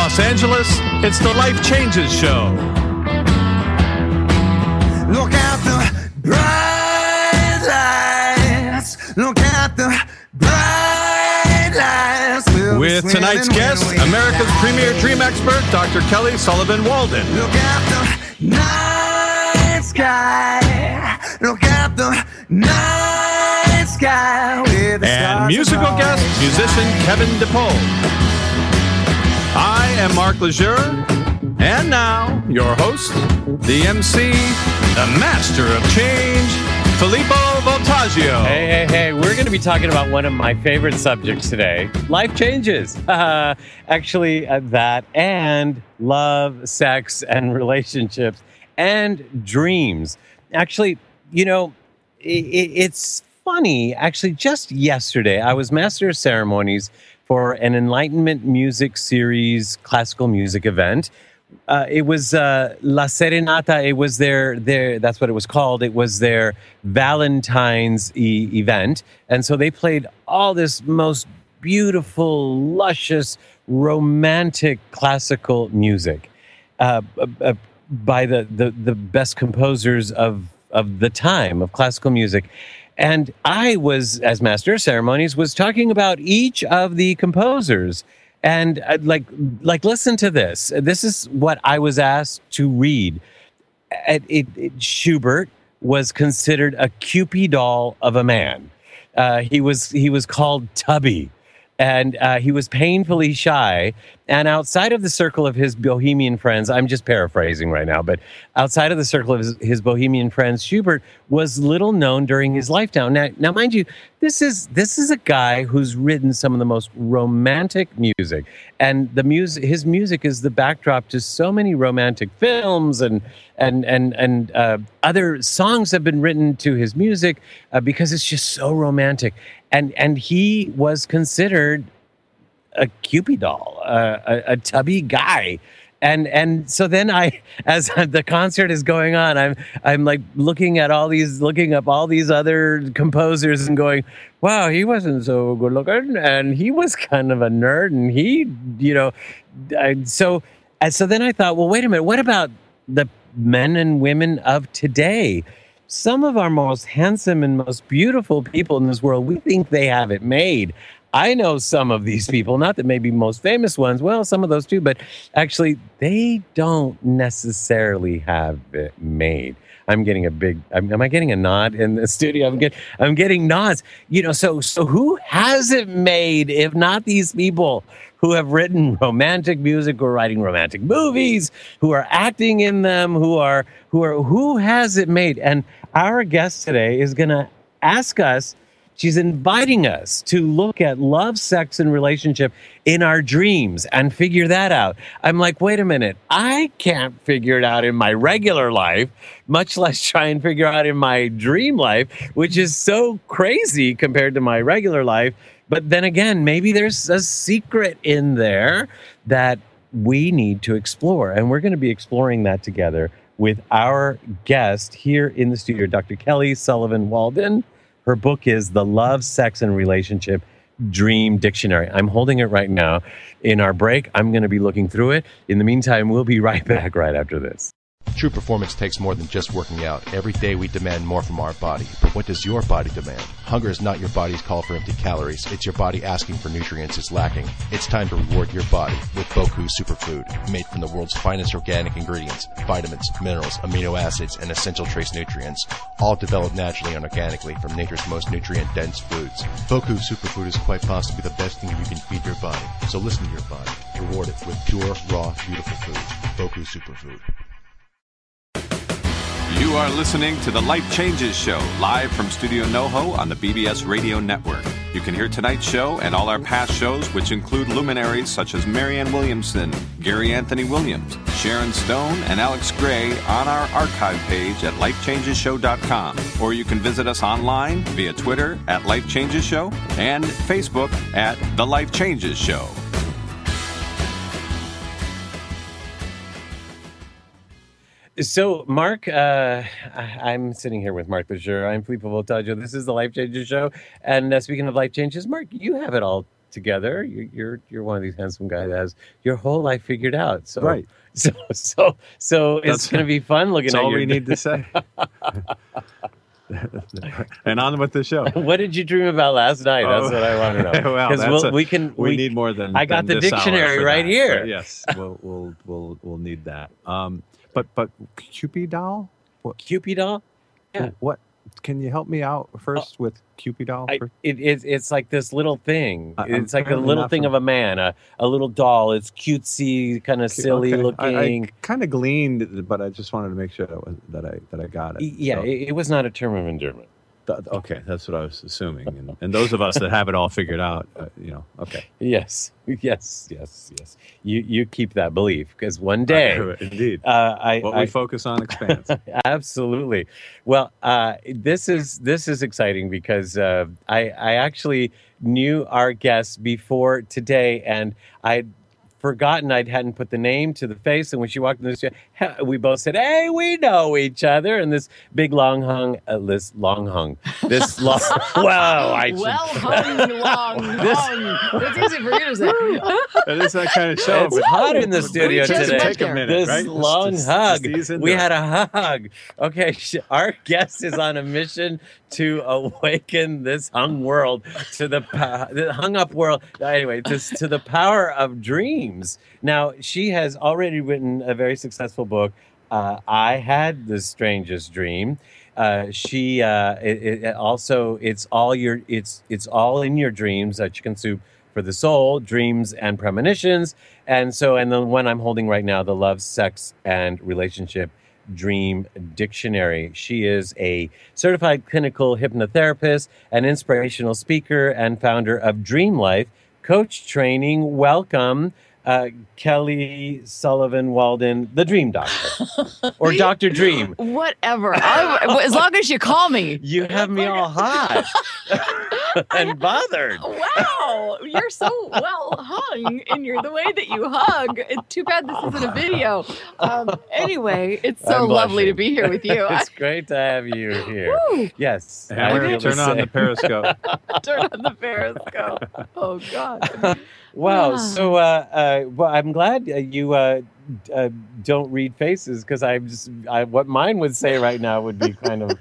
Los Angeles, it's the Life Changes Show. Look at the bright lights. Look at the bright lights. With tonight's guest, America's premier dream expert, Dr. Kelly Sullivan Walden. Look at the night sky. Look at the night sky. With the And stars musical above. guest, musician Kevin DePaul. I am Mark Lejeune, and now your host, the MC, the master of change, Filippo Voltaggio. Hey, we're going to be talking about one of my favorite subjects today, life changes. Actually, that and love, sex, and relationships, and dreams. Actually, you know, it's funny. Actually, just yesterday, I was master of ceremonies for an Enlightenment Music Series classical music event. It was La Serenata. It was their that's what it was called. It was their Valentine's event. And so they played all this most beautiful, luscious, romantic classical music by the best composers of the time of classical music. And I was, as master of ceremonies, was talking about each of the composers. And listen to this. This is what I was asked to read. Schubert was considered a Cupid doll of a man. He was called Tubby, and he was painfully shy. And outside of the circle of his bohemian friends, I'm just paraphrasing right now, but outside of the circle of his bohemian friends, Schubert was little known during his lifetime. Now, mind you, this is a guy who's written some of the most romantic music, and his music is the backdrop to so many romantic films, and other songs have been written to his music because it's just so romantic, and he was considered a Cupid doll, a tubby guy. And so then as the concert is going on, I'm like looking up all these other composers and going, wow, he wasn't so good looking, and he was kind of a nerd, and he, so then I thought, well, wait a minute, what about the men and women of today? Some of our most handsome and most beautiful people in this world, we think they have it made. I know some of these people, not the maybe most famous ones, well, some of those too, but actually they don't necessarily have it made. I'm getting am I getting a nod in the studio? I'm getting nods. So who has it made if not these people who have written romantic music, who are writing romantic movies, who are acting in them, who has it made? And our guest today is going to ask us. She's inviting us to look at love, sex, and relationship in our dreams and figure that out. I'm like, wait a minute. I can't figure it out in my regular life, much less try and figure out in my dream life, which is so crazy compared to my regular life. But then again, maybe there's a secret in there that we need to explore. And we're going to be exploring that together with our guest here in the studio, Dr. Kelly Sullivan Walden. Her book is The Love, Sex, and Relationship Dream Dictionary. I'm holding it right now. In our break, I'm going to be looking through it. In the meantime, we'll be right back right after this. True performance takes more than just working out. Every day we demand more from our body. But what does your body demand? Hunger is not your body's call for empty calories. It's your body asking for nutrients it's lacking. It's time to reward your body with Boku Superfood, made from the world's finest organic ingredients, vitamins, minerals, amino acids, and essential trace nutrients, all developed naturally and organically from nature's most nutrient-dense foods. Boku Superfood is quite possibly the best thing you can feed your body. So listen to your body. Reward it with pure, raw, beautiful food. Boku Superfood. You are listening to the Life Changes Show, live from Studio NoHo on the BBS Radio Network. You can hear tonight's show and all our past shows, which include luminaries such as Marianne Williamson, Gary Anthony Williams, Sharon Stone, and Alex Gray on our archive page at lifechangeshow.com. Or you can visit us online via Twitter at Life Changes Show and Facebook at The Life Changes Show. So, Mark, I'm sitting here with Mark Lejeune. I'm Filippo Voltaggio. This is the Life Changes Show. And speaking of life changes, Mark, you have it all together. You're one of these handsome guys that has your whole life figured out. So Right. So it's going to be fun looking That's at all your. we need to say. And on with the show. What did you dream about last night? That's what I want to know. Well, 'Cause that's we need more than. I got than the this hour dictionary for right that. here. But yes, we'll need that. But Cupid doll. Cupid doll? Yeah. What? Can you help me out first with Cupid doll? It's like this little thing. I'm It's like a apparently little not thing from- of a man, a little doll. It's cutesy, kind of silly Okay. looking. I kind of gleaned, but I just wanted to make sure that I got it. Yeah, So, it was not a term of endearment. okay, that's what I was assuming. And those of us that have it all figured out, okay. Yes. You keep that belief because one day, Indeed. What we focus on expands. Absolutely. Well, this is exciting because I actually knew our guests before today, and I'd forgotten I hadn't put the name to the face. And when she walked in the studio, we both said, "Hey, we know each other." And this big long hung. Wow, I should. Well hung, long hung. It's easy for you to say. It is that kind of show. It's hot in the studio just today. take a minute, This right? long Just hug. ease into We it. had a hug. Okay, our guest is on a mission to awaken this hung world to the hung up world. Anyway, to the power of dreams. Now, she has already written a very successful book. I had the strangest dream. It's all in your dreams. Chicken Soup for the Soul, Dreams and Premonitions. And the one I'm holding right now, the Love, Sex, and Relationship Dream Dictionary. She is a certified clinical hypnotherapist, an inspirational speaker, and founder of Dream Life Coach Training. Welcome, Kelly Sullivan Walden, the Dream Doctor, or Dr. Dream. Whatever. As long as you call me. You have me all hot and bothered. Wow, you're so well hung in the way that you hug. It's too bad this isn't a video. Anyway, it's so I'm lovely to blushing. be here with you. It's great to have you here. Woo. Yes. I Hammer, feel turn on same. the Periscope. Turn on the Periscope. Oh God. Wow. Ah. So, well, I'm glad you don't read faces because what mine would say right now would be kind of.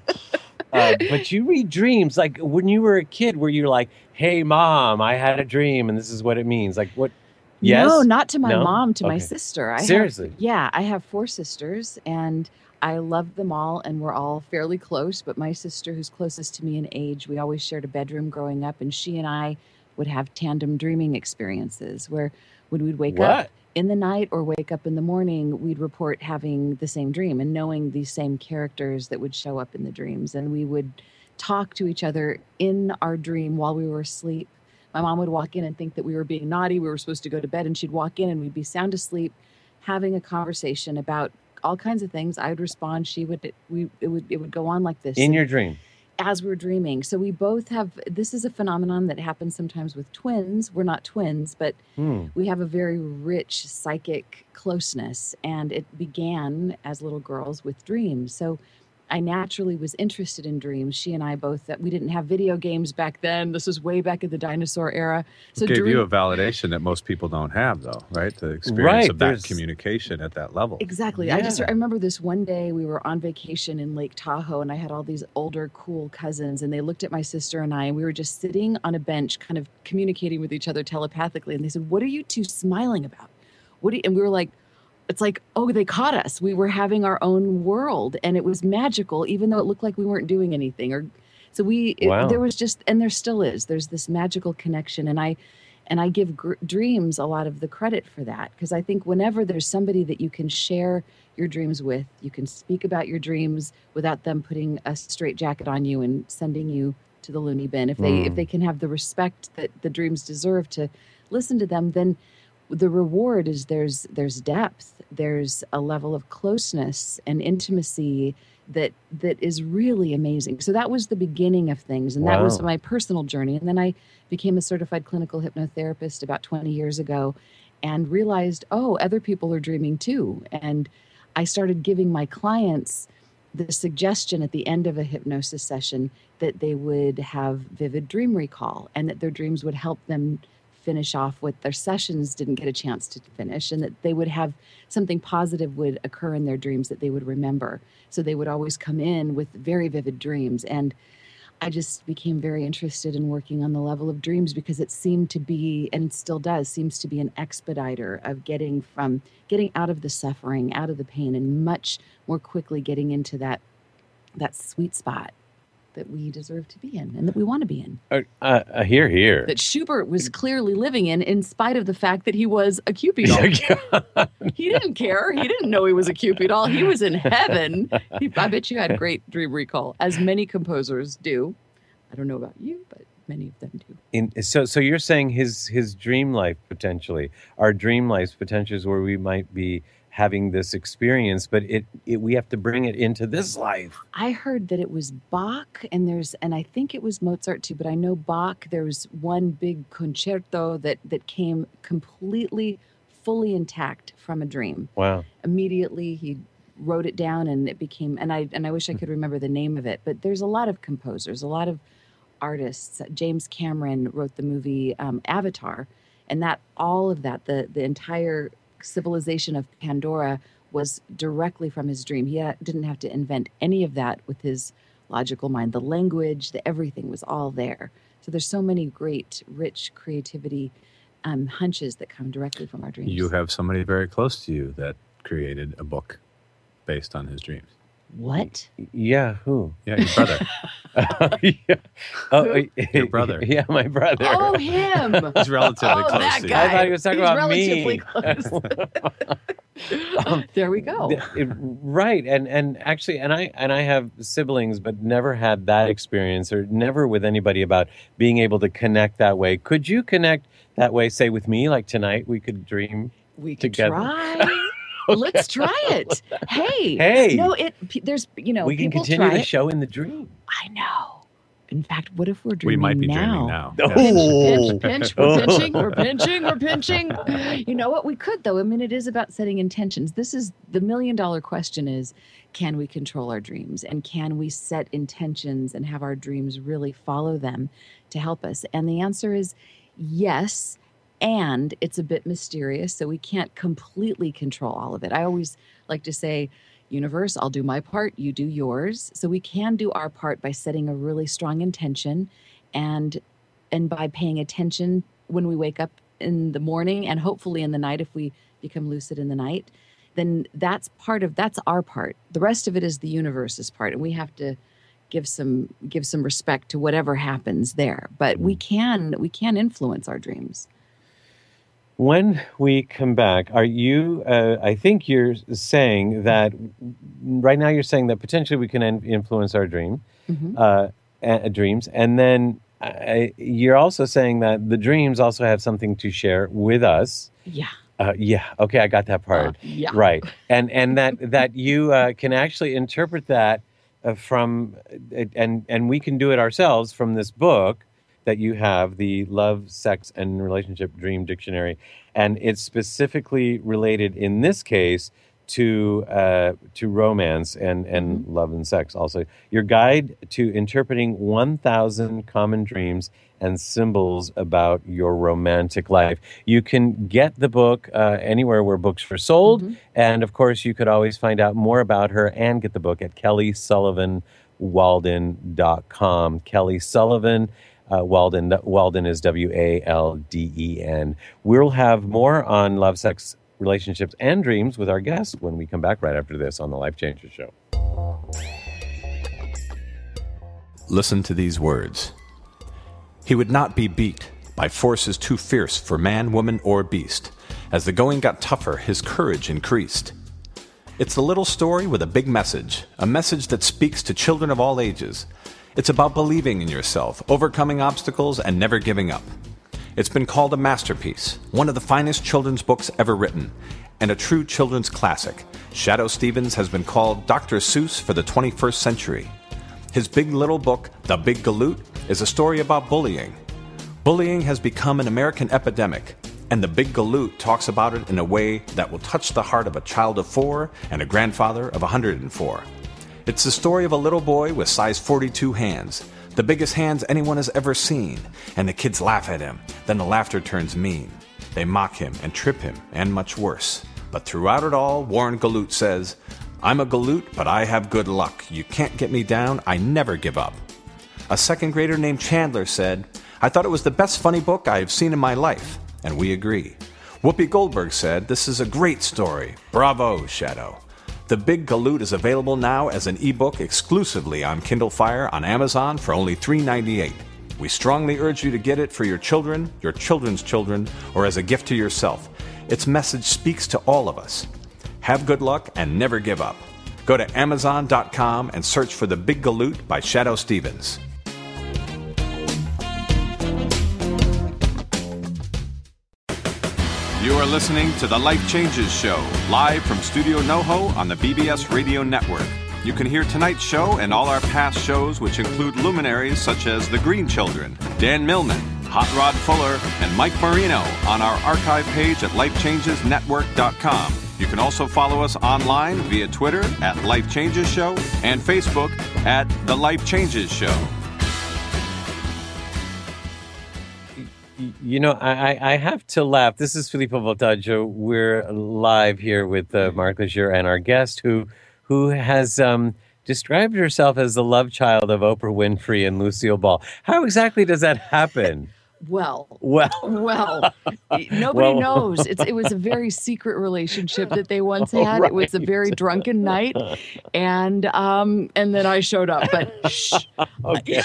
But you read dreams. Like when you were a kid, were you like, "Hey, Mom, I had a dream, and this is what it means"? Like what? Yes. No, not to my No? mom, to my Okay. sister. Seriously? I have 4 sisters, and I love them all, and we're all fairly close. But my sister, who's closest to me in age, we always shared a bedroom growing up, and she and I would have tandem dreaming experiences where when we'd wake up What? in the night or wake up in the morning, we'd report having the same dream and knowing these same characters that would show up in the dreams. And we would talk to each other in our dream while we were asleep. My mom would walk in and think that we were being naughty. We were supposed to go to bed, and she'd walk in and we'd be sound asleep, having a conversation about all kinds of things. I would respond. She would. It would go on like this. In your dream. As we're dreaming. So we both have, this is a phenomenon that happens sometimes with twins. We're not twins, but we have a very rich psychic closeness, and it began as little girls with dreams. So I naturally was interested in dreams. She and I both, that we didn't have video games back then. This is way back in the dinosaur era. So It gave you a validation that most people don't have, though, right? The experience of that there's- communication at that level. Exactly. Yeah. I remember this one day we were on vacation in Lake Tahoe, and I had all these older, cool cousins, and they looked at my sister and I, and we were just sitting on a bench, kind of communicating with each other telepathically. And they said, "What are you two smiling about?" And we were like, it's like, oh, they caught us. We were having our own world, and it was magical, even though it looked like we weren't doing anything. Wow. There was just, and there still is, there's this magical connection. And I give dreams a lot of the credit for that, because I think whenever there's somebody that you can share your dreams with, you can speak about your dreams without them putting a straitjacket on you and sending you to the loony bin. If they can have the respect that the dreams deserve to listen to them, then the reward is there's depth, there's a level of closeness and intimacy that is really amazing. So that was the beginning of things, and that was Wow. my personal journey. And then I became a certified clinical hypnotherapist about 20 years ago, and realized, oh, other people are dreaming too. And I started giving my clients the suggestion at the end of a hypnosis session that they would have vivid dream recall, and that their dreams would help them finish off what their sessions didn't get a chance to finish, and that they would have something positive would occur in their dreams that they would remember. So they would always come in with very vivid dreams. And I just became very interested in working on the level of dreams because it seemed to be, and still does, seems to be an expediter of getting out of the suffering, out of the pain, and much more quickly getting into that sweet spot that we deserve to be in and that we want to be in. Here. That Schubert was clearly living in spite of the fact that he was a Cupid doll. He didn't care. He didn't know he was a Cupid doll. He was in heaven. I bet you had great dream recall, as many composers do. I don't know about you, but many of them do. So you're saying his dream life potentially, our dream lives potentially is where we might be having this experience, but we have to bring it into this life. I heard that it was Bach, and I think it was Mozart too, but I know Bach, there was one big concerto that came completely, fully intact from a dream. Wow. Immediately he wrote it down and it became, and I wish I could remember the name of it, but there's a lot of composers, a lot of artists. James Cameron wrote the movie Avatar, and all of that, the entire civilization of Pandora was directly from his dream. He didn't have to invent any of that with his logical mind. The language, everything was all there. So there's so many great, rich creativity hunches that come directly from our dreams. You have somebody very close to you that created a book based on his dreams. What? Yeah, who? Yeah, your brother. Yeah. Oh, your brother. Yeah, my brother. Oh, him. He's relatively close that to guy. I thought he was talking about relatively me. Close. There we go. Right, and actually, and I have siblings, but never had that experience, or never with anybody about being able to connect that way. Could you connect that way? Say with me, like tonight, we could dream. We could together. Try. Let's try it. Hey. No, there's, we can people continue try the it. show in the dream. I know. In fact, what if we're We dreaming might be now? dreaming now. Oh. Pinch, we're pinching. You know what? We could, though. I mean, it is about setting intentions. This is the $1 million question is, can we control our dreams? And can we set intentions and have our dreams really follow them to help us? And the answer is yes. And it's a bit mysterious, so we can't completely control all of it. I always like to say, universe, I'll do my part, you do yours. So we can do our part by setting a really strong intention and by paying attention when we wake up in the morning and hopefully in the night if we become lucid in the night. Then that's our part. The rest of it is the universe's part, and we have to give some respect to whatever happens there. But we can influence our dreams. When we come back, are you, I think you're saying that, right now you're saying that potentially we can influence our dreams, and then you're also saying that the dreams also have something to share with us. Yeah. Yeah. Okay, I got that part. Yeah. Right. And that you can actually interpret that from, and we can do it ourselves from this book that you have, the Love, Sex, and Relationship Dream Dictionary, and it's specifically related in this case to romance and love and sex. Also, your guide to interpreting 1,000 common dreams and symbols about your romantic life. You can get the book anywhere where books are sold, and of course, you could always find out more about her and get the book at KellySullivanWalden.com. Kelly Sullivan. Walden is Walden. We'll have more on love, sex, relationships, and dreams with our guests when we come back right after this on the Life Changers Show. Listen to these words. He would not be beat by forces too fierce for man, woman, or beast. As the going got tougher, his courage increased. It's a little story with a big message, a message that speaks to children of all ages. It's about believing in yourself, overcoming obstacles, and never giving up. It's been called a masterpiece, one of the finest children's books ever written, and a true children's classic. Shadoe Stevens has been called Dr. Seuss for the 21st century. His big little book, The Big Galoot, is a story about bullying. Bullying has become an American epidemic, and The Big Galoot talks about it in a way that will touch the heart of a child of 4 and a grandfather of 104. It's the story of a little boy with size 42 hands, the biggest hands anyone has ever seen, and the kids laugh at him. Then the laughter turns mean. They mock him and trip him, and much worse. But throughout it all, Warren Galoot says, I'm a galoot, but I have good luck. You can't get me down, I never give up. A second grader named Chandler said, I thought it was the best funny book I have seen in my life, and we agree. Whoopi Goldberg said, this is a great story. Bravo, Shadow. The Big Galoot is available now as an ebook exclusively on Kindle Fire on Amazon for only $3.98. We strongly urge you to get it for your children, your children's children, or as a gift to yourself. Its message speaks to all of us. Have good luck and never give up. Go to Amazon.com and search for The Big Galoot by Shadow Stevens. You are listening to The Life Changes Show, live from Studio NoHo on the BBS Radio Network. You can hear tonight's show and all our past shows, which include luminaries such as The Green Children, Dan Millman, Hot Rod Fuller, and Mike Marino on our archive page at lifechangesnetwork.com. You can also follow us online via Twitter at Life Changes Show and Facebook at The Life Changes Show. You know, I have to laugh. This is Filippo Voltaggio. We're live here with Mark Leisure and our guest who has described herself as the love child of Oprah Winfrey and Lucille Ball. How exactly does that happen? Well, nobody knows. It was a very secret relationship that they once had. Right. It was a very drunken night, and then I showed up. But shh. Okay.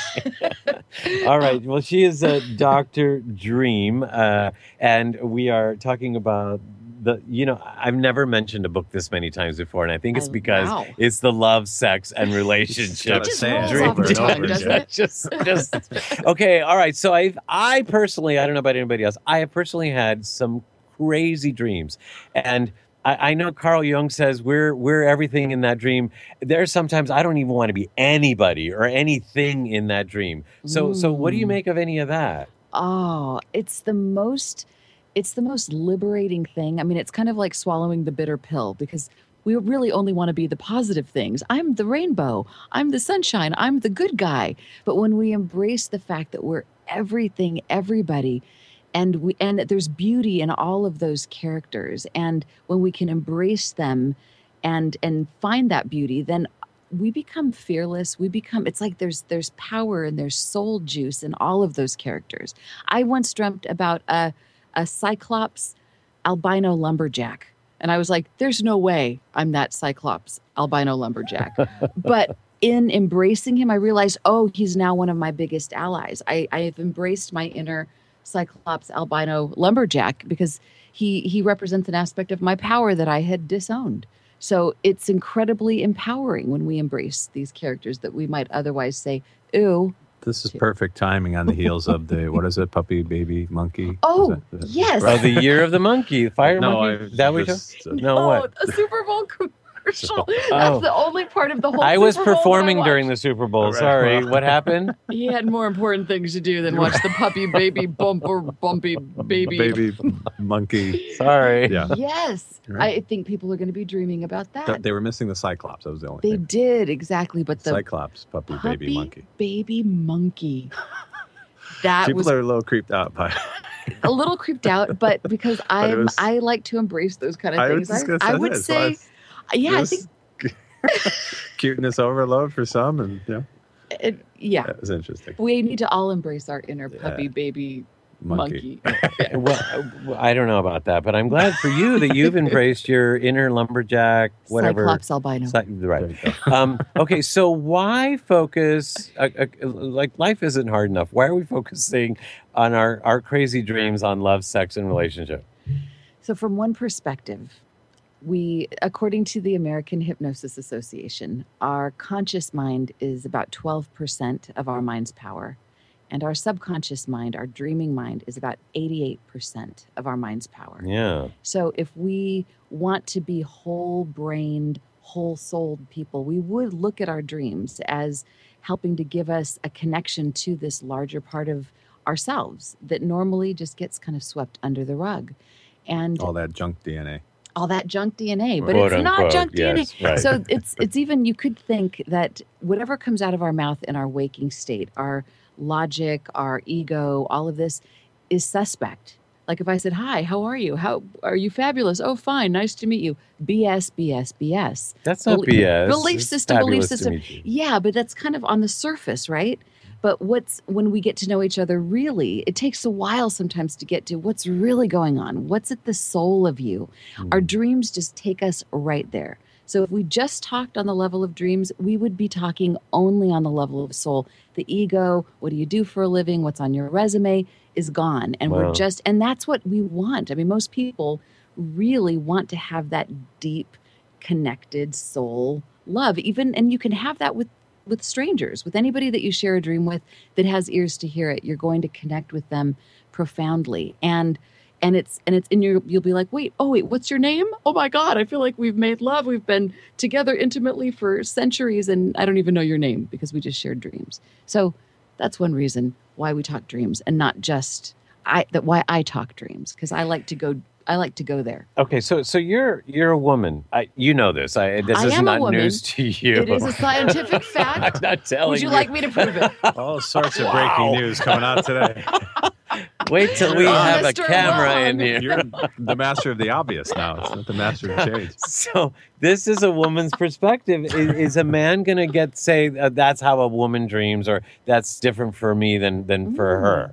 All right. Well, she is Dr. Dream, and we are talking about I've never mentioned a book this many times before, and I think it's because it's the love, sex, and relationship. It just rolls off the tongue, doesn't it? Just okay. All right. So I personally, I don't know about anybody else, I have personally had some crazy dreams, and I know Carl Jung says we're everything in that dream. There's sometimes I don't even want to be anybody or anything in that dream. So what do you make of any of that? Oh, it's the most liberating thing. I mean, it's kind of like swallowing the bitter pill because we really only want to be the positive things. I'm the rainbow. I'm the sunshine. I'm the good guy. But when we embrace the fact that we're everything, everybody, and there's beauty in all of those characters, and when we can embrace them and find that beauty, then we become fearless. It's like there's power and there's soul juice in all of those characters. I once dreamt about a Cyclops albino lumberjack. And I was like, there's no way I'm that Cyclops albino lumberjack. But in embracing him, I realized, he's now one of my biggest allies. I have embraced my inner Cyclops albino lumberjack because he represents an aspect of my power that I had disowned. So it's incredibly empowering when we embrace these characters that we might otherwise say, ew. This is perfect timing on the heels of the, what is it, Puppy, Baby, Monkey? Oh, yes. Oh, the Year of the Monkey, Fire No, Monkey. That we what? A Super Bowl commercial. That's the only part of the whole I Super was Bowl that performing I during the Super Bowl. Sorry, what happened? He had more important things to do than watch the Puppy, Baby, Bumpy, Baby. Baby, Monkey. Sorry. Yeah. Yes. Right. I think people are going to be dreaming about that. They were missing the Cyclops. That was the only They thing. did, exactly. But the Cyclops, Puppy, Baby, Monkey. Baby Monkey. That People was are a little creeped out by a little creeped out, but because I like to embrace those kind of things. I would say, I think cuteness overload for some, and it was interesting. We need to all embrace our inner puppy, baby, monkey. Well, I don't know about that, but I'm glad for you that you've embraced your inner lumberjack, whatever. Cyclops albino. Right. Okay, so why focus, like life isn't hard enough. Why are we focusing on our crazy dreams on love, sex, and relationship? So from one perspective, according to the American Hypnosis Association, our conscious mind is about 12% of our mind's power. And our subconscious mind, our dreaming mind, is about 88% of our mind's power. Yeah. So if we want to be whole-brained, whole-souled people, we would look at our dreams as helping to give us a connection to this larger part of ourselves that normally just gets kind of swept under the rug. And all that junk DNA. all that junk DNA, but Quote, it's not unquote, junk yes, DNA. right. So it's even, you could think that whatever comes out of our mouth in our waking state, our logic, our ego, all of this is suspect. Like if I said, hi, how are you? How are you? Fabulous. Oh, fine. Nice to meet you. BS, BS, BS. That's not BS. Belief It's system, belief fabulous to system. meet you. Yeah, but that's kind of on the surface, right? But when we get to know each other really, it takes a while sometimes to get to what's really going on. What's at the soul of you? Our dreams just take us right there. So if we just talked on the level of dreams, we would be talking only on the level of soul. The ego, what do you do for a living? What's on your resume is gone. And Wow. and that's what we want. I mean, most people really want to have that deep, connected soul love. And you can have that with strangers, with anybody that you share a dream with that has ears to hear it. You're going to connect with them profoundly. And you'll be like, wait, what's your name? Oh my God, I feel like we've made love. We've been together intimately for centuries and I don't even know your name because we just shared dreams. So that's one reason why we talk dreams and not just why I talk dreams, because I like to go there. Okay, so you're a woman. You know this. This is am a not woman. news to you. It is a scientific fact. I'm not telling Would you like me to prove it? All sorts of breaking news coming out today. Wait till we have a Mr. camera Long. in here. You're the master of the obvious now. It's not the master of change. So this is a woman's perspective. Is a man going to say that's how a woman dreams, or that's different for me than for her?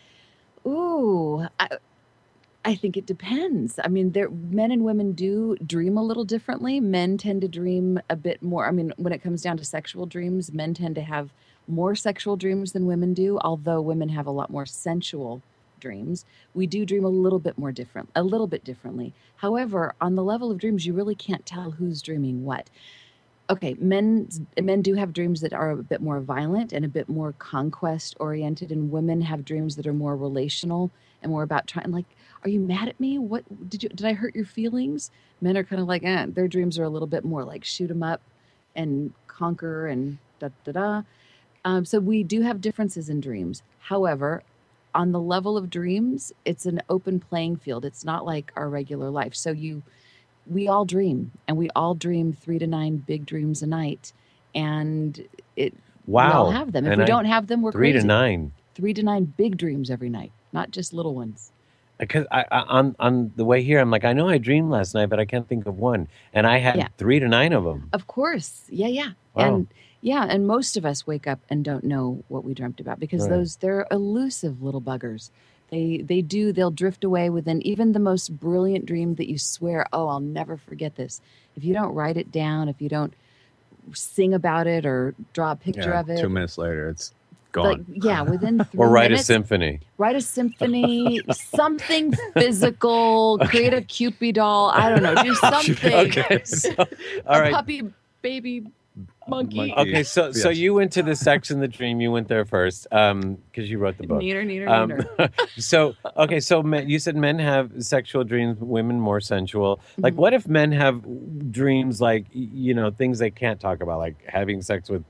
Ooh, I think it depends. I mean, men and women do dream a little differently. Men tend to dream a bit more. I mean, when it comes down to sexual dreams, men tend to have more sexual dreams than women do, although women have a lot more sensual dreams. We do dream a little bit differently. However, on the level of dreams, you really can't tell who's dreaming what. Okay, men do have dreams that are a bit more violent and a bit more conquest oriented, and women have dreams that are more relational and more about trying, like, are you mad at me? What did I hurt your feelings? Men are kind of like, their dreams are a little bit more like shoot 'em up and conquer and da da da. So we do have differences in dreams. However, on the level of dreams, it's an open playing field. It's not like our regular life. So we all dream, and we all dream 3 to 9 big dreams a night, and we all have them. If we don't have them, we're 3 crazy. to 9. 3 to 9 big dreams every night, not just little ones. Because on the way here, I'm like, I know I dreamed last night, but I can't think of one, and I had 3 to 9 of them. Of course, yeah. Wow. And most of us wake up and don't know what we dreamt about because Right. they're elusive little buggers. They'll drift away within even the most brilliant dream that you swear, oh, I'll never forget this. If you don't write it down, if you don't sing about it or draw a picture of it, 2 minutes later, it's gone. Within 3 Or write minutes, a symphony. Write a symphony, something physical, create a Cupid doll. I don't know, do something. Okay, so, all right. Puppy, baby, monkey. Okay, so Yes. you went to the section, the dream. You went there first because you wrote the book. Neater. So you said men have sexual dreams, women more sensual. Like, what if men have dreams like things they can't talk about, like having sex with,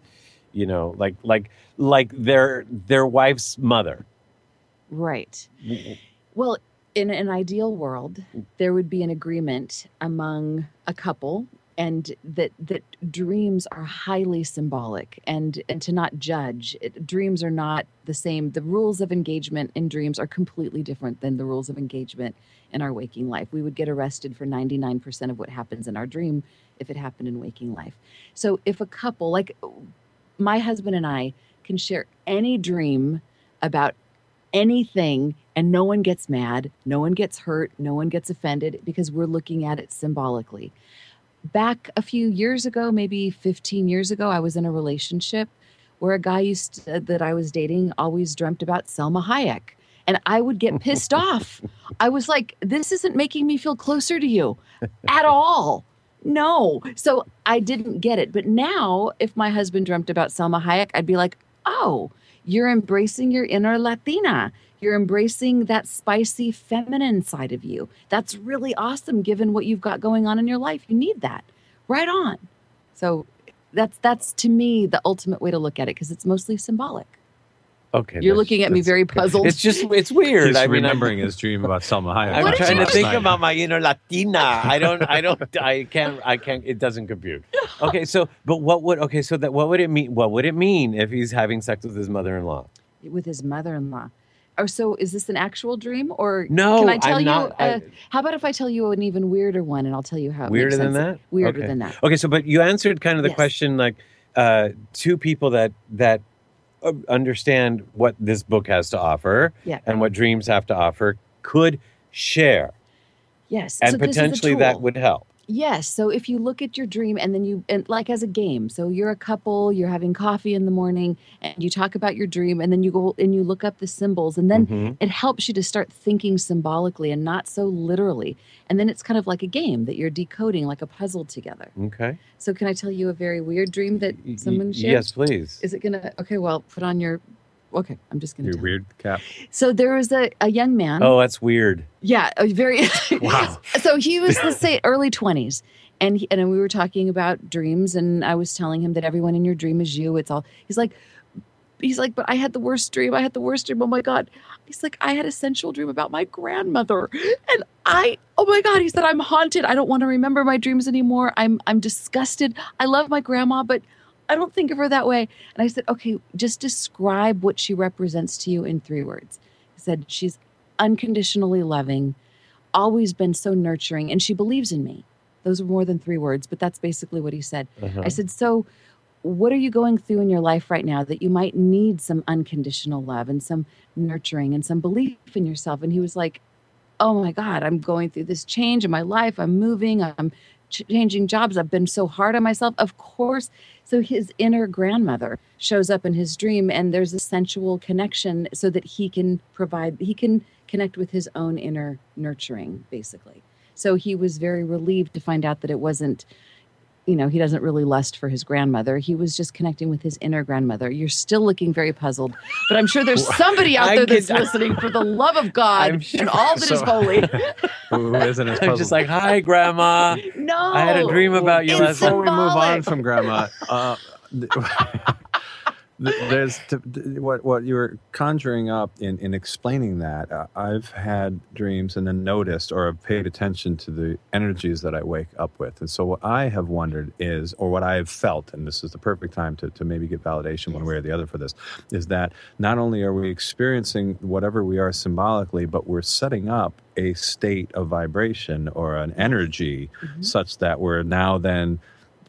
like their wife's mother? Right. Well, in an ideal world, there would be an agreement among a couple, and that dreams are highly symbolic, and to not judge. Dreams are not the same. The rules of engagement in dreams are completely different than the rules of engagement in our waking life. We would get arrested for 99% of what happens in our dream if it happened in waking life. So if a couple, like my husband and I, can share any dream about anything and no one gets mad, no one gets hurt, no one gets offended because we're looking at it symbolically. Back a few years ago, maybe 15 years ago, I was in a relationship where a guy that I was dating always dreamt about Selma Hayek. And I would get pissed off. I was like, this isn't making me feel closer to you at all. No. So I didn't get it. But now, if my husband dreamt about Selma Hayek, I'd be like, oh, you're embracing your inner Latina. You're embracing that spicy feminine side of you. That's really awesome given what you've got going on in your life. You need that. Right on. So that's to me the ultimate way to look at it because it's mostly symbolic. Okay. You're looking at me very puzzled. It's weird. He's I mean, remembering his dream about Selma Hayek. I'm What did trying you to think last night. about my inner Latina. I can't. It doesn't compute. Okay, so what would it mean? What would it mean if he's having sex with his mother-in-law? with his mother-in-law. Or so is this an actual dream or No, can I tell I'm you not- how about if I tell you an even weirder one and I'll tell you how it Weirder makes than sense? that? Weirder Okay. than that. Okay, so but you answered kind of the Yes. question like two people that understand what this book has to offer Yeah. and what dreams have to offer could share, Yes. and So this is a potentially that tool. would help. Yes. So if you look at your dream and then and like as a game, so you're a couple, you're having coffee in the morning and you talk about your dream and then you go and you look up the symbols and then Mhm. it helps you to start thinking symbolically and not so literally. And then it's kind of like a game that you're decoding like a puzzle together. Okay. So can I tell you a very weird dream that someone shared? Yes, please. Is it gonna? Okay, well, put on your. Okay, I'm just gonna. Your tell weird cap. So there was a young man. Oh, that's weird. Yeah, a very. Wow. So he was, let's say, early 20s, and we were talking about dreams, and I was telling him that everyone in your dream is you. It's all. He's like, but I had the worst dream. I had the worst dream. Oh my God. He's like, I had a sensual dream about my grandmother, and oh my God. He said, I'm haunted. I don't want to remember my dreams anymore. I'm disgusted. I love my grandma, but I don't think of her that way. And I said, okay, just describe what she represents to you in 3 words. He said, she's unconditionally loving, always been so nurturing, and she believes in me. Those are more than 3 words, but that's basically what he said. Uh-huh. I said, so what are you going through in your life right now that you might need some unconditional love and some nurturing and some belief in yourself? And he was like, oh my God, I'm going through this change in my life. I'm moving. I'm changing jobs. I've been so hard on myself. Of course. So his inner grandmother shows up in his dream and there's a sensual connection so that he can connect with his own inner nurturing, basically. So he was very relieved to find out that it wasn't, he doesn't really lust for his grandmother. He was just connecting with his inner grandmother. You're still looking very puzzled, but I'm sure there's somebody out there that's listening for the love of God I'm sure. and all that is holy. Who isn't as I'm just like, hi, Grandma. No. I had a dream about you It's last night. Before we move on symbolic. from Grandma, there's what you were conjuring up in explaining that. I've had dreams and then noticed or have paid attention to the energies that I wake up with. And so what I have wondered is, or what I have felt, and this is the perfect time to maybe get validation one way or the other for this, is that not only are we experiencing whatever we are symbolically, but we're setting up a state of vibration or an energy such that we're now then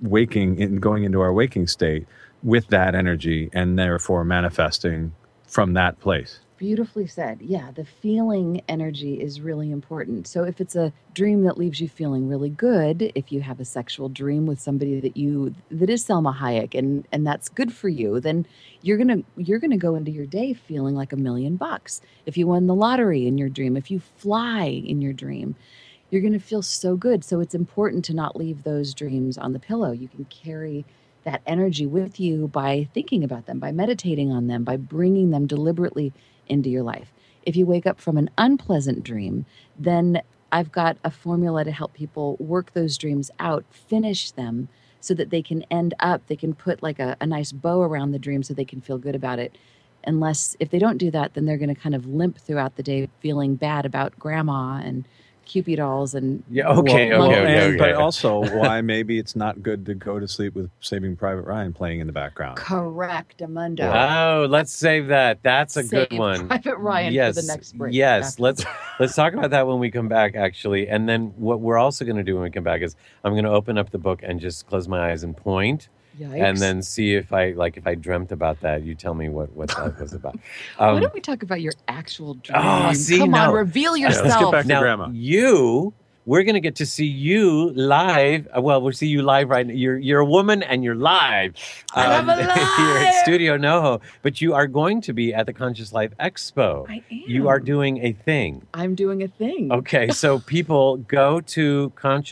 going into our waking state with that energy and therefore manifesting from that place. Beautifully said. Yeah, the feeling energy is really important. So if it's a dream that leaves you feeling really good, if you have a sexual dream with somebody that is Selma Hayek and that's good for you, then you're gonna go into your day feeling like $1 million. If you won the lottery in your dream, if you fly in your dream, you're gonna feel so good. So it's important to not leave those dreams on the pillow. You can carry that energy with you by thinking about them, by meditating on them, by bringing them deliberately into your life. If you wake up from an unpleasant dream, then I've got a formula to help people work those dreams out, finish them so that they can they can put like a nice bow around the dream so they can feel good about it. If they don't do that, then they're going to kind of limp throughout the day feeling bad about grandma and Cupid dolls and Yeah, okay. But also why maybe it's not good to go to sleep with Saving Private Ryan playing in the background. correct, Amundo. Oh, let's save that. That's a good Save one. Private Ryan yes, for the next break. Yes, After- let's talk about that when we come back, actually. And then what we're also going to do when we come back is I'm going to open up the book and just close my eyes and point, Yikes. and then see if I dreamt about that. You tell me what that was about. Why don't we talk about your actual dream? Oh, see, Come on, no. reveal let's get yourself. back to now Grandma. we're going to get to see you live. Well, we'll see you live right now. You're a woman and you're live. I'm Here alive! at Studio NoHo. But you are going to be at the Conscious Life Expo. I am. You are doing a thing. I'm doing a thing. Okay, so people go to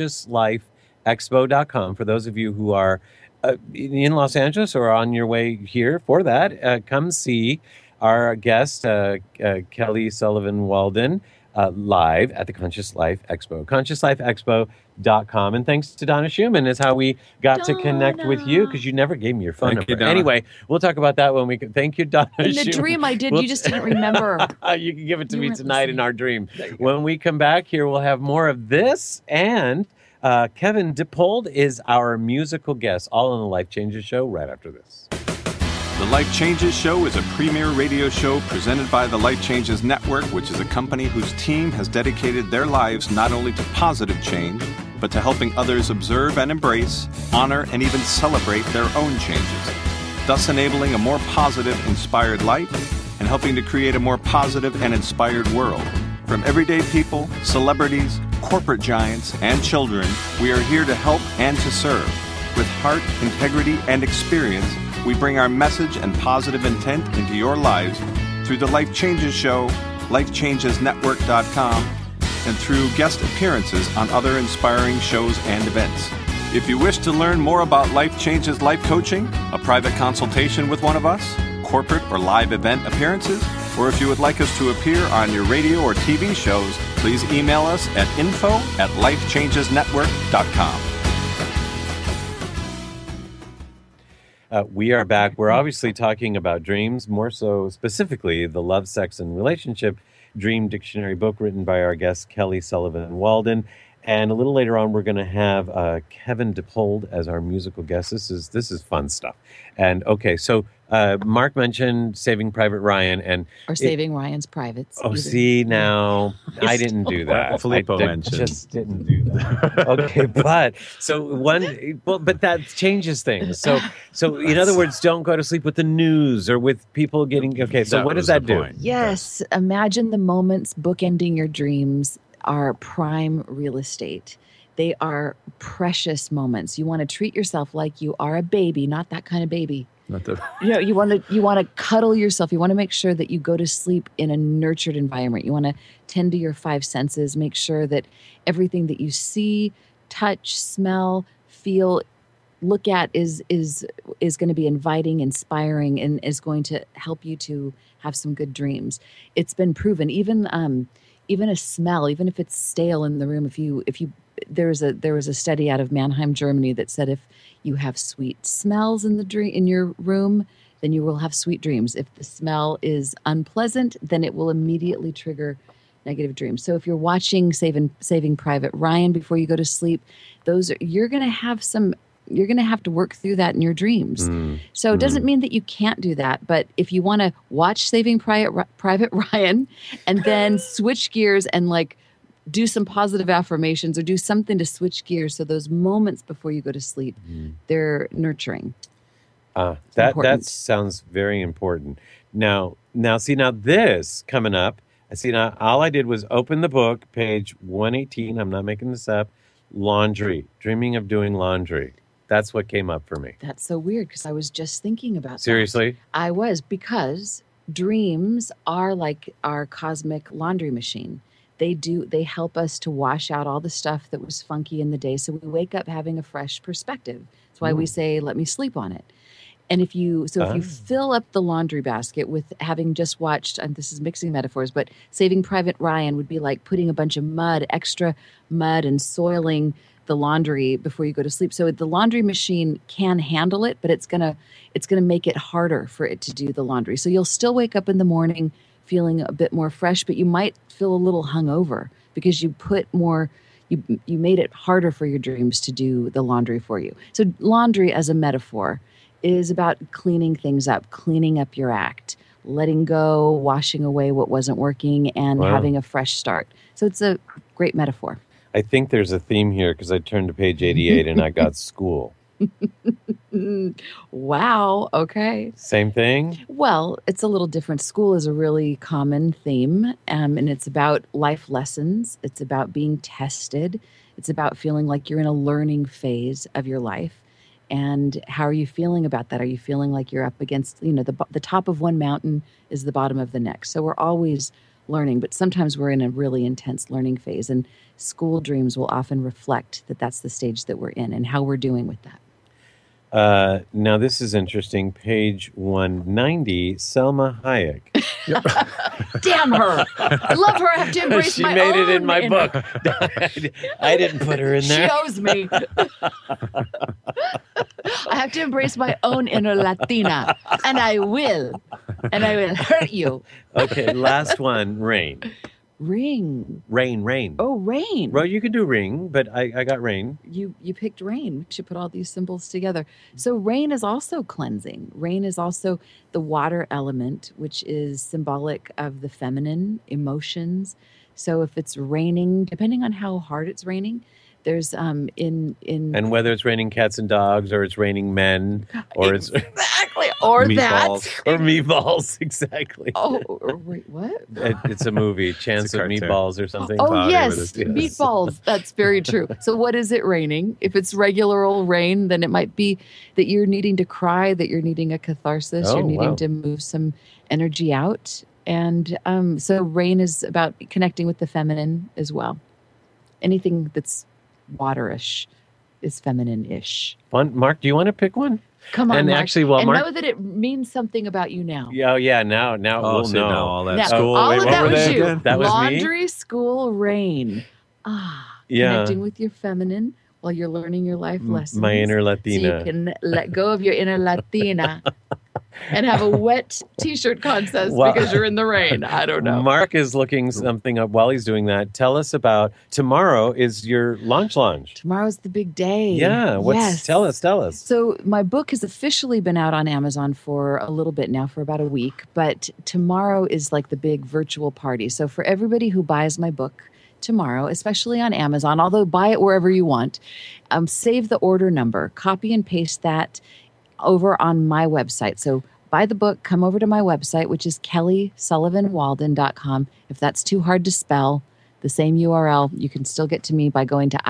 consciouslifeexpo.com. For those of you who are in Los Angeles or on your way here for that, come see our guest, Kelly Sullivan Walden. live at the Conscious Life Expo. ConsciousLifeExpo.com. And thanks to Donna Schumann is how we got to connect with you, because you never gave me your phone Thank number. you, Donna. Anyway, we'll talk about that when we can. Thank you, Donna In the Schumann. dream I did, We'll you just didn't remember. You can give it to You me weren't tonight in listening. our dream. When we come back here, we'll have more of this. And Kevin Dippold is our musical guest, all on the Life Changes Show right after this. The Life Changes Show is a premier radio show presented by the Life Changes Network, which is a company whose team has dedicated their lives not only to positive change, but to helping others observe and embrace, honor, and even celebrate their own changes, thus enabling a more positive, inspired life and helping to create a more positive and inspired world. From everyday people, celebrities, corporate giants, and children, we are here to help and to serve. With heart, integrity, and experience, we bring our message and positive intent into your lives through the Life Changes Show, lifechangesnetwork.com, and through guest appearances on other inspiring shows and events. If you wish to learn more about Life Changes Life Coaching, a private consultation with one of us, corporate or live event appearances, or if you would like us to appear on your radio or TV shows, please email us at info@lifechangesnetwork.com. We are back. We're obviously talking about dreams, more so specifically the Love, Sex, and Relationship Dream Dictionary book written by our guest, Kelly Sullivan Walden. And a little later on, we're going to have Kevin Dippold as our musical guest. This is fun stuff. And okay, so Mark mentioned Saving Private Ryan, and Or Saving Ryan's Privates. oh, either. see now, I didn't do that. Filippo I mentioned. just didn't do that. Okay, but but that changes things. So in other words, don't go to sleep with the news or with people getting. Okay, so what does was that the do? point. Yes. Imagine the moments bookending your dreams are prime real estate. They are precious moments. You want to treat yourself like you are a baby, not that kind of baby. Not the, You want to cuddle yourself. You want to make sure that you go to sleep in a nurtured environment. You want to tend to your five senses, make sure that everything that you see, touch, smell, feel, look at is going to be inviting, inspiring, and is going to help you to have some good dreams. It's been proven. Even a smell, even if it's stale in the room, if you there was a study out of Mannheim, Germany that said if you have sweet smells in your room, then you will have sweet dreams. If the smell is unpleasant, then it will immediately trigger negative dreams. So if you're watching Saving Private Ryan before you go to sleep, you're going to have to work through that in your dreams. So it doesn't mean that you can't do that. But if you want to watch Saving Private Ryan and then switch gears and do some positive affirmations or do something to switch gears, so those moments before you go to sleep, they're nurturing. That sounds very important. Now this coming up, all I did was open the book, page 118. I'm not making this up. Laundry, dreaming of doing laundry. That's what came up for me. That's so weird because I was just thinking about that. Seriously? I was, because dreams are like our cosmic laundry machine. They help us to wash out all the stuff that was funky in the day, so we wake up having a fresh perspective. That's why we say, let me sleep on it. And if you fill up the laundry basket with having just watched, and this is mixing metaphors, but Saving Private Ryan would be like putting a bunch of extra mud and soiling the laundry before you go to sleep. So the laundry machine can handle it, but it's gonna make it harder for it to do the laundry. So you'll still wake up in the morning feeling a bit more fresh, but you might feel a little hungover because you made it harder for your dreams to do the laundry for you. So laundry as a metaphor is about cleaning things up, cleaning up your act, letting go, washing away what wasn't working, and having a fresh start. So it's a great metaphor. I think there's a theme here because I turned to page 88 and I got school. Wow. Okay. Same thing? Well, it's a little different. School is a really common theme, and it's about life lessons. It's about being tested. It's about feeling like you're in a learning phase of your life. And how are you feeling about that? Are you feeling like you're up against, the top of one mountain is the bottom of the next? So we're always learning, but sometimes we're in a really intense learning phase. And school dreams will often reflect that that's the stage that we're in and how we're doing with that. Now, this is interesting. Page 190, Selma Hayek. Damn her! I love her. I have to embrace She my made it in own my inner- book. I didn't put her in She there. owes me. I have to embrace my own inner Latina, and I will. And I will hurt you. Okay, last one, rain. Ring. Rain. Oh, rain. Well, you can do ring, but I got rain. You picked rain. We should put all these symbols together. So rain is also cleansing. Rain is also the water element, which is symbolic of the feminine emotions. So if it's raining, depending on how hard it's raining, there's in And whether it's raining cats and dogs, or it's raining men, or it's exactly or Meatballs. that or meatballs, exactly. oh or wait, what? It's a movie, Chance It's a of cartoon. Meatballs or something. Oh Cloudy yes, with it, yes. meatballs. That's very true. So what is it raining? If it's regular old rain, then it might be that you're needing to cry, that you're needing a catharsis, Oh, you're needing wow. to move some energy out. And so rain is about connecting with the feminine as well. Anything that's waterish is feminine-ish. Fun. Mark, do you want to pick one? Come on, And Mark. actually, well, and Mark- know that it means something about you now. Yeah. Now Oh, we'll see, know. now all that Now, school. all Wait, of what that were was they you. again? That was me? Laundry, school, rain. Yeah. Connecting with your feminine while you're learning your life lessons. My inner So Latina. you can let go of your inner Latina and have a wet T-shirt contest Wow. because you're in the rain. I don't know. Mark is looking something up while he's doing that. Tell us about tomorrow is your launch. Tomorrow's the big day. Yeah. Yes. Tell us. So my book has officially been out on Amazon for a little bit now, for about a week, but tomorrow is like the big virtual party. So for everybody who buys my book tomorrow, especially on Amazon, although buy it wherever you want, save the order number, copy and paste that over on my website. So buy the book, come over to my website, which is kellysullivanwalden.com. If that's too hard to spell, the same URL, you can still get to me by going to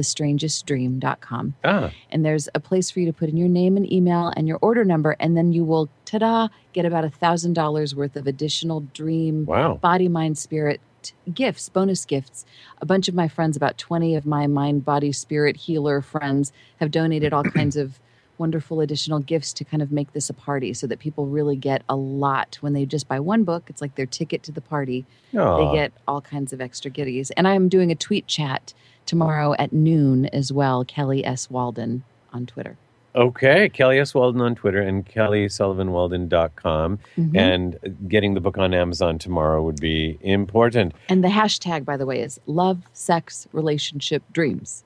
ihadthestrangestdream.com. And there's a place for you to put in your name and email and your order number, and then you will, get about $1,000 worth of additional dream, Wow. body, mind, spirit gifts, bonus gifts. A bunch of my friends, about 20 of my mind, body, spirit healer friends, have donated all kinds of wonderful additional gifts to kind of make this a party so that people really get a lot. When they just buy one book, it's like their ticket to the party. Aw. They get all kinds of extra goodies. And I'm doing a tweet chat tomorrow at noon as well, Kelly S. Walden on Twitter. Okay, Kelly S. Walden on Twitter and kellysullivanwalden.com. Mhm. And getting the book on Amazon tomorrow would be important. And the hashtag, by the way, is love, sex, relationship, dreams.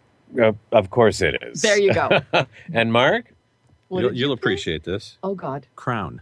Of course it is. There you go. And Mark? What You'll, did you'll you think? appreciate this. Oh, God. Crown.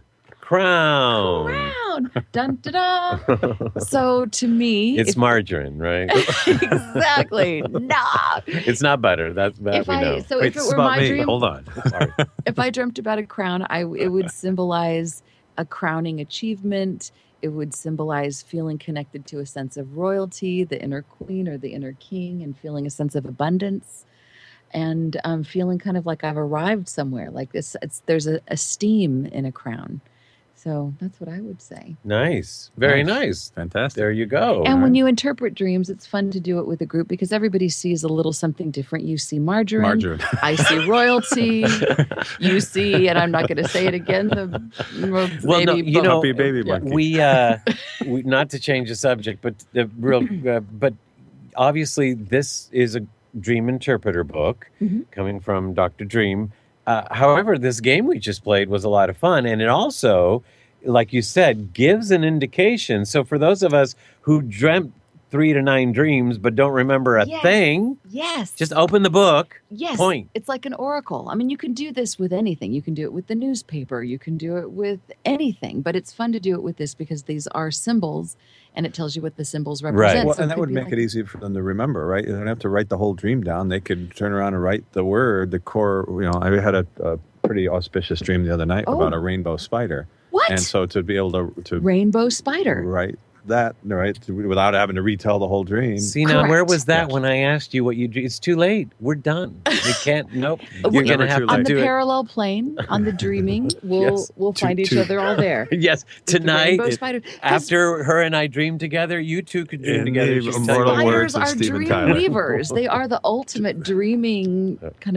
Crown. Crown. Dun, da, da. So to me, It's if- margarine, right? exactly. Nah. It's not butter. That If we know. I, so Wait, if this it is were about my me. dream, Hold on. Sorry. if I dreamt about a crown, it would symbolize a crowning achievement. It would symbolize feeling connected to a sense of royalty, the inner queen or the inner king, and feeling a sense of abundance, and feeling kind of like I've arrived somewhere. Like this, there's a esteem in a crown. So that's what I would say. Nice. Very nice. Fantastic. There you go. And when you interpret dreams, it's fun to do it with a group because everybody sees a little something different. You see margarine. I see royalty. You see, and I'm not going to say it again, the Well, no, baby you know, Puppy baby monkey. we not to change the subject, but the real, but obviously this is a dream interpreter book Mhm. coming from Dr. Dream. However, this game we just played was a lot of fun, and it also, like you said, gives an indication. So for those of us who dreamt 3 to 9 dreams but don't remember a Yes. thing, Yes. just open the book. Yes. Point. It's like an oracle. I mean, you can do this with anything. You can do it with the newspaper. You can do it with anything. But it's fun to do it with this because these are symbols and it tells you what the symbols represent. Well, So and that could would be make like- it easy for them to remember, right? You don't have to write the whole dream down. They could turn around and write the word, the core. You know, I had a pretty auspicious dream the other night Oh. about a rainbow spider, What? and so to be able to Rainbow spider. write that, right, without having to retell the whole dream. See, now where Correct. was that Yes. when I asked you what you dream? It's too late. We're done. We can't. Nope. You're Never going to have too to On late. the do it. parallel plane, on the dreaming, Yes. we'll find each Two- other all there. Yes, The tonight, rainbow spider. 'Cause after her and I dream together, you two could dream In together. the She's immortal telling you. words spiders of are Steven dream Tyler. weavers. They are the ultimate dreaming kind of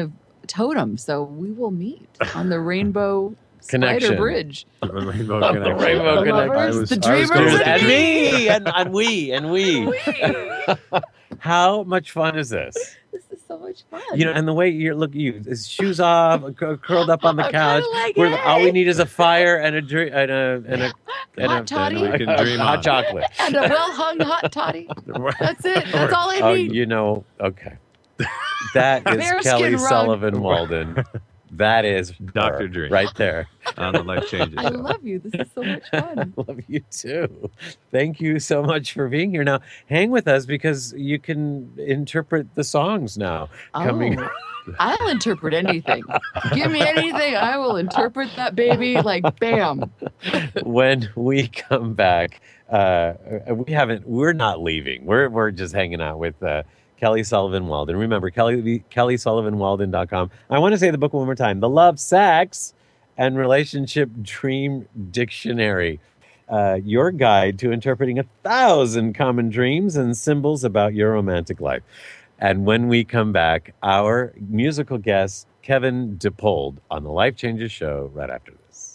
totem, so we will meet on the Rainbow Connection. Spider Bridge. The Rainbow The Connection. Rainbow The Connection. lovers, the I was dreamers, going And to- me, and we. How much fun is this? This is so much fun. You know, and the way you look, his shoes off, curled up on the I couch. kinda like Where it. all we need is a fire and a drink and a Hot toddy. We can dream hot on. chocolate. And a well-hung hot toddy. That's it. That's all I Oh, need. you know, okay. That is Bearskin Kelly rug. Sullivan Walden. That is Dr. her Dre. right there. On the Life Changes I Show. love you. This is so much fun. Love you too. Thank you so much for being here. Now, hang with us because you can interpret the songs now. Coming. Oh, I'll interpret anything. Give me anything. I will interpret that baby like bam. When we come back, we're not leaving. We're just hanging out with Kelly Sullivan Walden. Remember, KellySullivanWalden.com. I want to say the book one more time. The Love, Sex, and Relationship Dream Dictionary. Your guide to interpreting 1,000 common dreams and symbols about your romantic life. And when we come back, our musical guest, Kevin DePold, on the Life Changes Show right after this.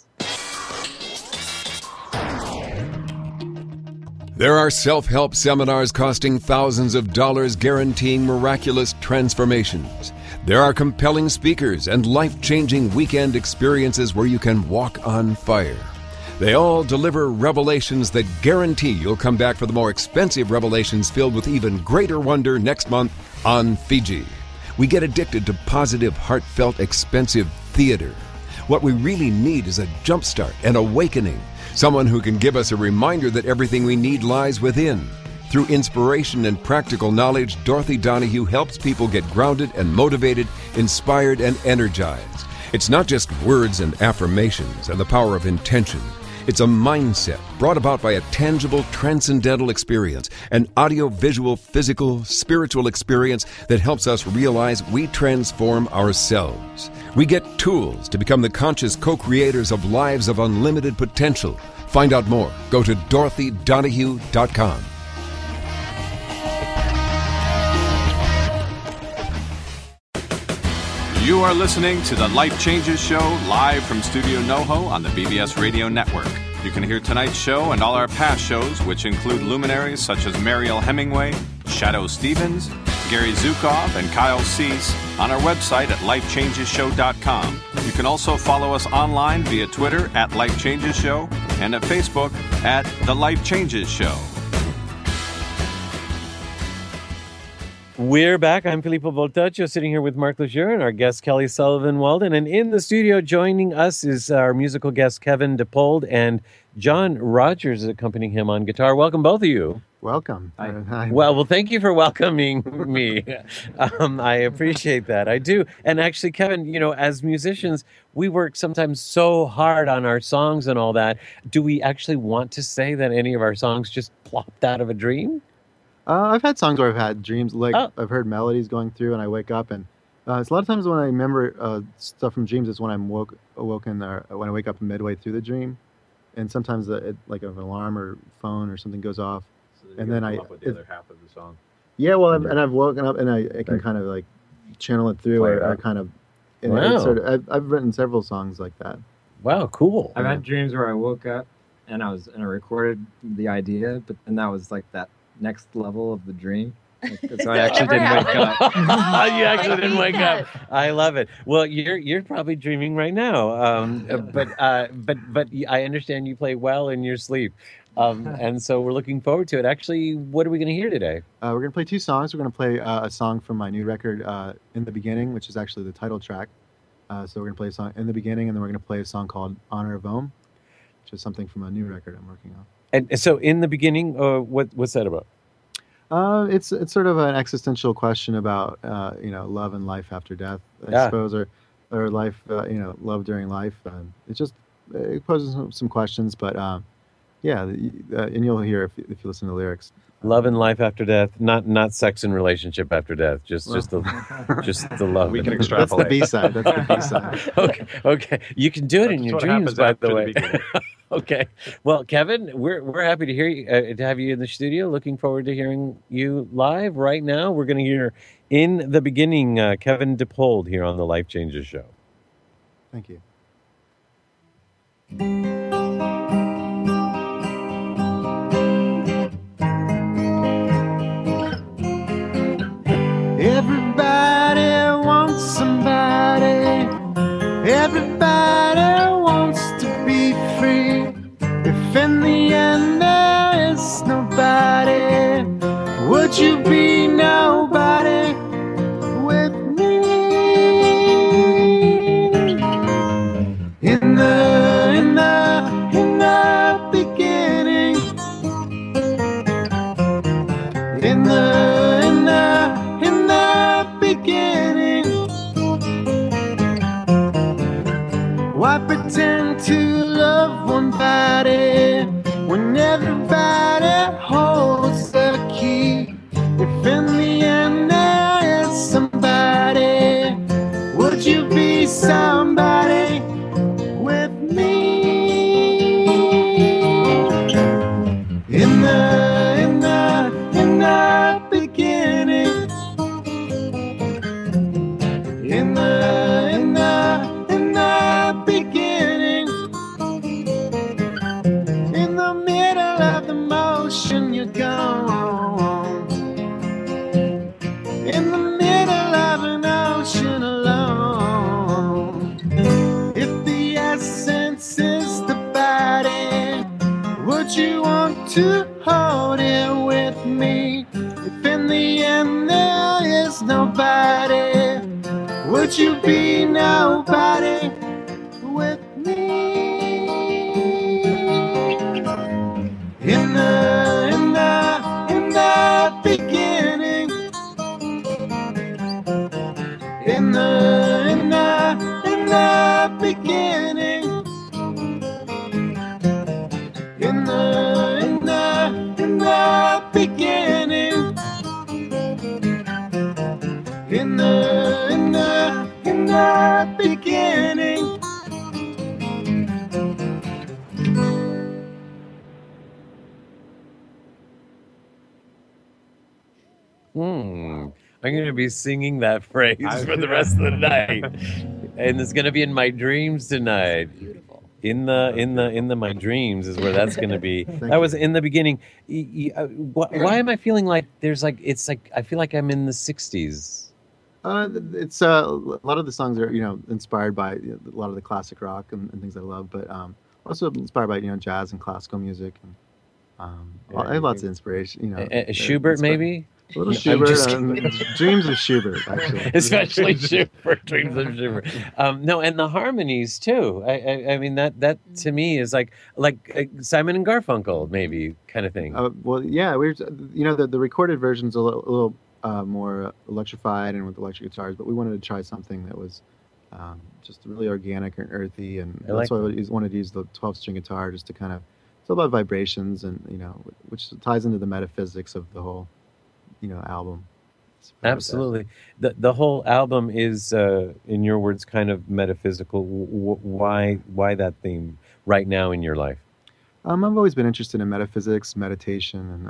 There are self-help seminars costing thousands of dollars guaranteeing miraculous transformations. There are compelling speakers and life-changing weekend experiences where you can walk on fire. They all deliver revelations that guarantee you'll come back for the more expensive revelations filled with even greater wonder next month on Fiji. We get addicted to positive, heartfelt, expensive theater. What we really need is a jumpstart, an awakening. Someone who can give us a reminder that everything we need lies within. Through inspiration and practical knowledge, Dorothy Donahue helps people get grounded and motivated, inspired and energized. It's not just words and affirmations and the power of intention. It's a mindset brought about by a tangible, transcendental experience, an audio-visual, physical, spiritual experience that helps us realize we transform ourselves. We get tools to become the conscious co-creators of lives of unlimited potential. Find out more. Go to DorothyDonahue.com. You are listening to the Life Changes Show live from Studio NoHo on the BBS Radio Network. You can hear tonight's show and all our past shows, which include luminaries such as Mariel Hemingway, Shadow Stevens, Gary Zukoff, and Kyle Cease on our website at lifechangesshow.com. You can also follow us online via Twitter at Life Changes Show and at Facebook at The Life Changes Show. We're back. I'm Filippo Voltaccio, sitting here with Mark Lejeune and our guest, Kelly Sullivan Walden. And in the studio joining us is our musical guest, Kevin DePold, and John Rogers is accompanying him on guitar. Welcome, both of you. Welcome. Hi. Well, thank you for welcoming me. I appreciate that. I do. And actually, Kevin, you know, as musicians, we work sometimes so hard on our songs and all that. Do we actually want to say that any of our songs just plopped out of a dream? I've had songs where I've had dreams, like Oh. I've heard melodies going through and I wake up, and it's a lot of times when I remember stuff from dreams, it's when I'm awoken or when I wake up midway through the dream. And sometimes like an alarm or phone or something goes off. And then come up with the other half of the song. Yeah, well, I've woken up and I can kind of like channel it through Play it or out. kind of. And Wow. it's sort of, I've written several songs like that. Wow, cool. I've had dreams where I woke up and I recorded the idea, but then that was like that next level of the dream. So I actually didn't wake up. You actually didn't hate wake that. up. I love it. Well, you're probably dreaming right now. But I understand you play well in your sleep. And so we're looking forward to it. Actually, what are we going to hear today? We're going to play two songs. We're going to play a song from my new record, In the Beginning, which is actually the title track. So we're going to play a song In the Beginning, and then we're going to play a song called Honor of Om, which is something from a new record I'm working on. And so in the beginning, what's that about? It's sort of an existential question about love and life after death, I Yeah. suppose, or life, love during life. It poses some questions, but and you'll hear if you listen to the lyrics. Love and life after death, not sex and relationship after death, just the love. We can That's extrapolate. the B-side. That's the B-side. Okay. You can do it in That's your what dreams, happens by after the the way. beginning. Okay. Well, Kevin, we're happy to hear you, to have you in the studio. Looking forward to hearing you live right now. We're going to hear In the Beginning, Kevin DePold here on the Life Changes Show. Thank you. Everybody wants somebody. Everybody wants to be free. If in the end there is nobody, would you be nobody with me? In the beginning. In the beginning. Why pretend to love one body when everybody holds the key? If in the end there is somebody, would you be somebody with me? In the beginning. In the beginning. In the middle of the motion you're gone. In the middle of an ocean alone. If the essence is the body, would you want to hold it with me? If in the end there is nobody, would you be nobody with me? In the beginning. In the beginning. In the beginning. In the beginning. I'm going to be singing that phrase for the rest of the night, and it's going to be in my dreams tonight. Beautiful. In the my dreams is where that's going to be. That was in the beginning. Why am I feeling like there's like it's like I feel like I'm in the '60s? It's a lot of the songs are inspired by a lot of the classic rock and things I love, but also inspired by jazz and classical music. And I have lots of inspiration. Schubert maybe. A little Schubert, dreams of Schubert, actually. Especially Schubert, dreams of Schubert. No, and the harmonies too. I mean that to me is like Simon and Garfunkel maybe kind of thing. Well, yeah, the recorded version's a little more electrified and with electric guitars, but we wanted to try something that was just really organic and earthy, and that's why we wanted to use the 12-string guitar just to kind of it's all about vibrations and which ties into the metaphysics of the whole album. Absolutely. The whole album is, in your words, kind of metaphysical. Why that theme right now in your life? I've always been interested in metaphysics, meditation,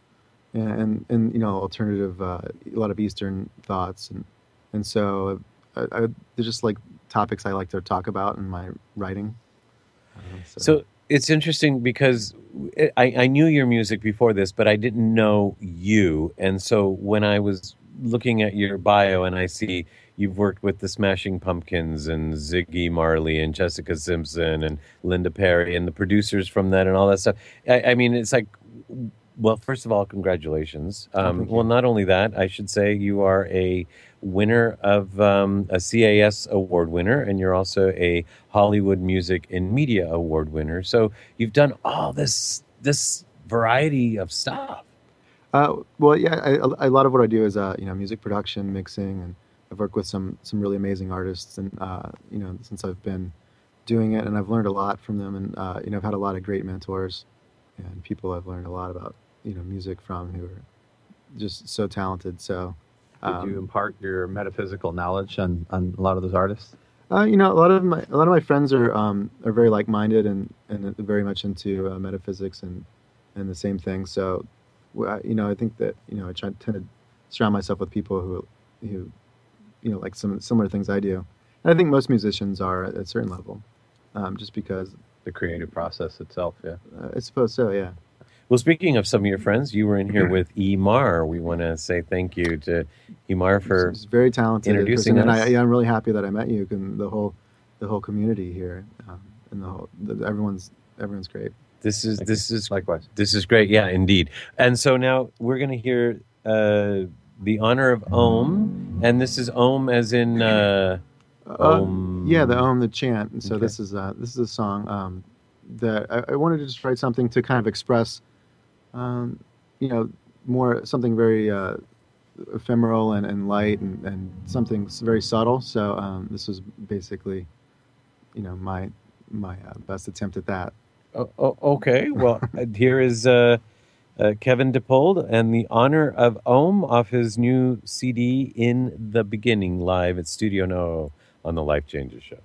and alternative, a lot of Eastern thoughts, and so they're just like topics I like to talk about in my writing. So it's interesting because I knew your music before this, but I didn't know you. And so when I was looking at your bio and I see you've worked with the Smashing Pumpkins and Ziggy Marley and Jessica Simpson and Linda Perry and the producers from that and all that stuff. I mean, it's like, well, first of all, congratulations. Well, not only that, I should say you are a winner of a CAS award winner, and you're also a Hollywood Music and Media Award winner. So you've done all this variety of stuff. Well, yeah, a lot of what I do is music production, mixing, and I've worked with some really amazing artists, and since I've been doing it, and I've learned a lot from them, and I've had a lot of great mentors and people I've learned a lot about music from who are just so talented. So did you impart your metaphysical knowledge on a lot of those artists? A lot of my friends are very like-minded and very much into metaphysics and the same thing. So, I think that I tend to surround myself with people who like some similar things I do. And I think most musicians are at a certain level, just because The creative process itself, yeah. I suppose so. Yeah. Well, speaking of some of your friends, you were in here with Emar. We want to say thank you to Emar for He's very talented introducing person, us. and I'm really happy that I met you and the whole community here, and everyone's great. This is Likewise. This is great. Yeah, indeed. And so now we're going to hear the honor of Om, and this is Om as in Om. Yeah, the chant. And so Okay. this is a song that I wanted to just write something to kind of express, more something very ephemeral and light and something very subtle. So this was basically, my best attempt at that. Okay. Well, here is Kevin DePold and the honor of Om off his new CD, In the Beginning, live at Studio No on the Life Changes Show.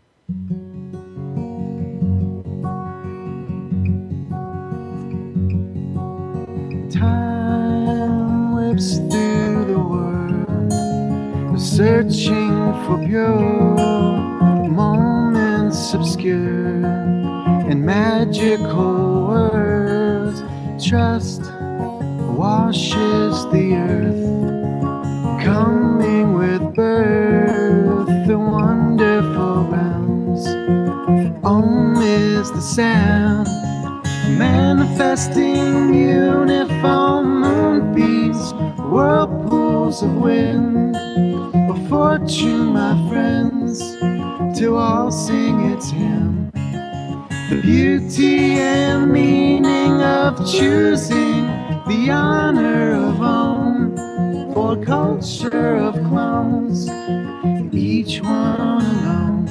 Time whips through the world, searching for pure moments obscure in magical words. Trust washes the earth, coming with birth, the wonderful realms. Om is the sound, manifesting uniform moonbeams, whirlpools of wind, of fortune, my friends, to all sing its hymn. The beauty and meaning of choosing the honor of Om for culture of clones, each one alone.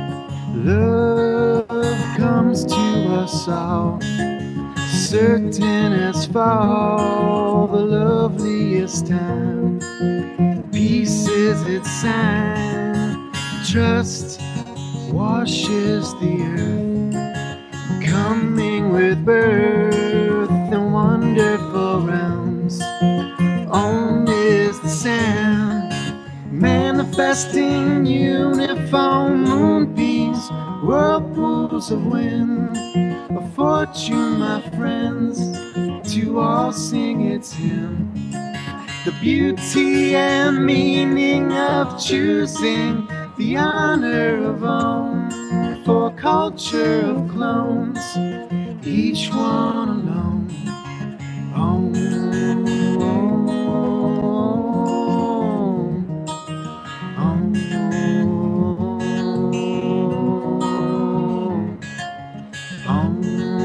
Love comes to us all, certain as fall, the loveliest time. Peace is its sign, trust washes the earth, coming with birth and wonderful realms. Om is the sound, manifesting uniform moonbeams, whirlpools of wind, of fortune, my friends, to all sing its hymn. The beauty and meaning of choosing the honor of Om for culture of clones, each one alone. Om, Om, Om, Om,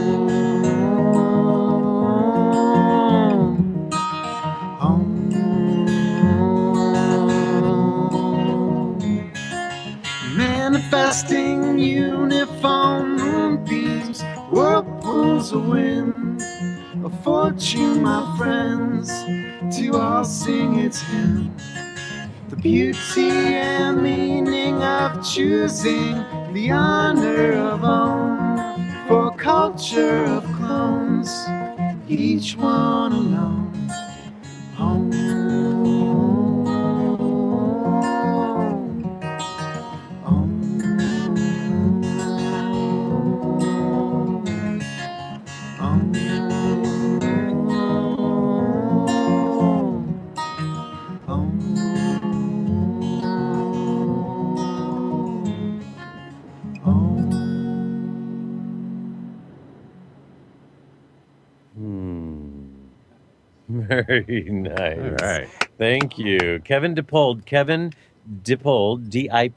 manifesting uniform moonbeams, whirlpools of wind, of fortune, my friends, to all sing its hymn. The beauty and meaning of choosing the honor of Om for culture of clones, each one alone. Om. Very nice. All right. Thank you. Kevin DePold. Kevin Dippold,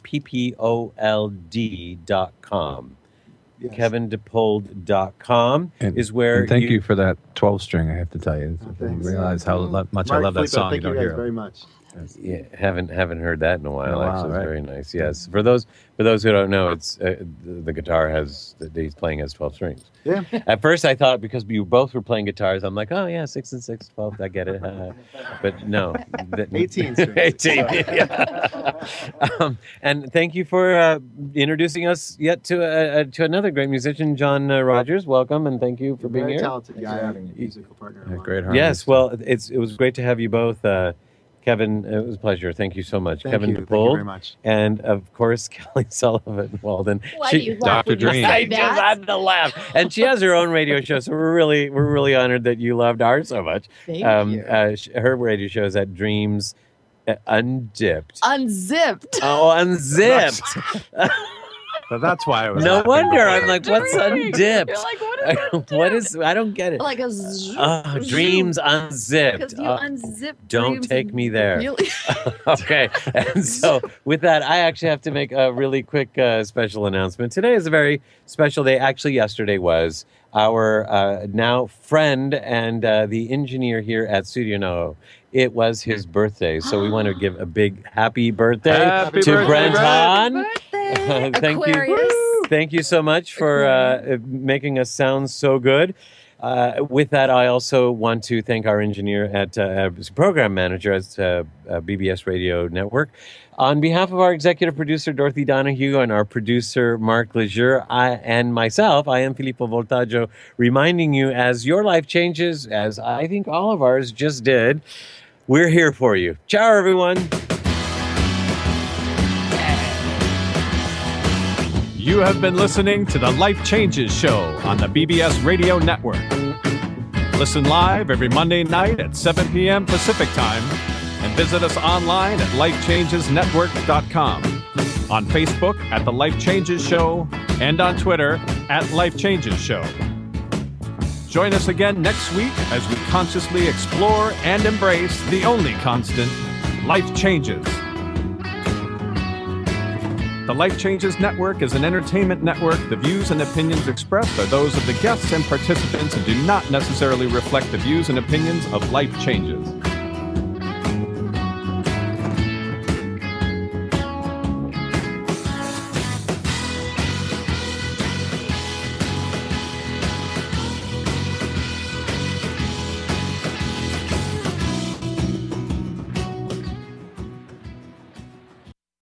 DIPPOLD.com. Yes. KevinDippold.com is where and thank you for that 12 string, I have to tell you. I thanks. realize how much I Mark love that Filippo, song. thank You don't you guys hear it. very much. Yeah, haven't heard that in a while. In a while, actually, it's right. very nice. Yes, for those who don't know, it's the guitar that he's playing has 12 strings. Yeah. At first, I thought because you both were playing guitars, I'm like, oh yeah, 6 and 6, 12, I get it. But no, 18 strings. 18. Yeah. And thank you for introducing us yet to another great musician, John Rogers. Welcome and thank you for being Very here. talented guy and musical partner. of Yeah, mine. great harmony. Yes, well, it was great to have you both. Kevin, it was a pleasure. Thank you so much. Thank Kevin you. Thank DePaul. you very much. And of course, Kelly Sullivan Walden. Why do you laugh Dr. when you Dream. say I just that? had to laugh. And she has her own radio show, so we're really honored that you loved ours so much. Thank you. Her radio show is at Dreams Undipped. Unzipped. Oh, Unzipped. So that's why I was. No laughing wonder. before. I'm like, what's Undipped? You're like, what is What Undipped? is? I don't get it. Like a Dreams Unzipped. Because you unzip. Don't dreams take and me there. Really? Okay, and so with that, I actually have to make a really quick special announcement. Today is a very special day. Actually, yesterday was our now friend and the engineer here at Studio NoHo. It was his birthday, so we want to give a big happy birthday Happy to birthday, Brent Brent. Hahn. Birthday, Thank you. Aquarius. Thank you so much for making us sound so good. With that, I also want to thank our engineer program manager at BBS Radio Network. On behalf of our executive producer, Dorothy Donahue, and our producer, Mark Lejeune, and myself, I am Filippo Voltaggio, reminding you as your life changes, as I think all of ours just did, we're here for you. Ciao, everyone. You have been listening to the Life Changes Show on the BBS Radio Network. Listen live every Monday night at 7 p.m. Pacific Time and visit us online at lifechangesnetwork.com, on Facebook at The Life Changes Show, and on Twitter at Life Changes Show. Join us again next week as we consciously explore and embrace the only constant, life changes. The Life Changes Network is an entertainment network. The views and opinions expressed are those of the guests and participants and do not necessarily reflect the views and opinions of Life Changes.